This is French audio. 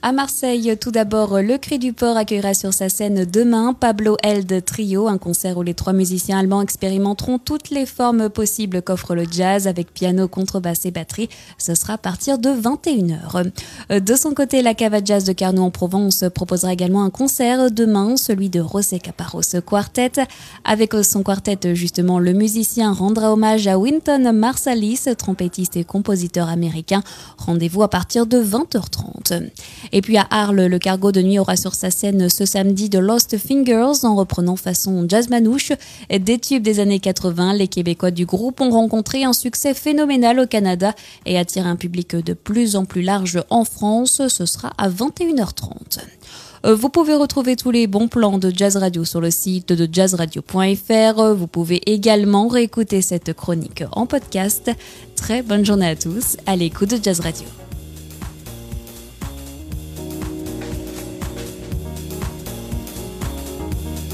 À Marseille, tout d'abord, le Cri du Port accueillera sur sa scène demain Pablo Held Trio, un concert où les 3 musiciens allemands expérimenteront toutes les formes possibles qu'offre le jazz avec piano, contrebasse et batterie. Ce sera à partir de 21h. De son côté, la Cava Jazz de Carnot en Provence proposera également un concert demain, celui de José Caparros Quartet. Avec son quartet, justement, le musicien rendra hommage à Wynton Marsalis, trompettiste et compositeur américain. Rendez-vous à partir de 20h30. Et puis à Arles, le Cargo de Nuit aura sur sa scène ce samedi de Lost Fingers en reprenant façon jazz manouche. Des tubes des années 80, les Québécois du groupe ont rencontré un succès phénoménal au Canada et attirent un public de plus en plus large en France. Ce sera à 21h30. Vous pouvez retrouver tous les bons plans de Jazz Radio sur le site de jazzradio.fr. Vous pouvez également réécouter cette chronique en podcast. Très bonne journée à tous à l'écoute de Jazz Radio.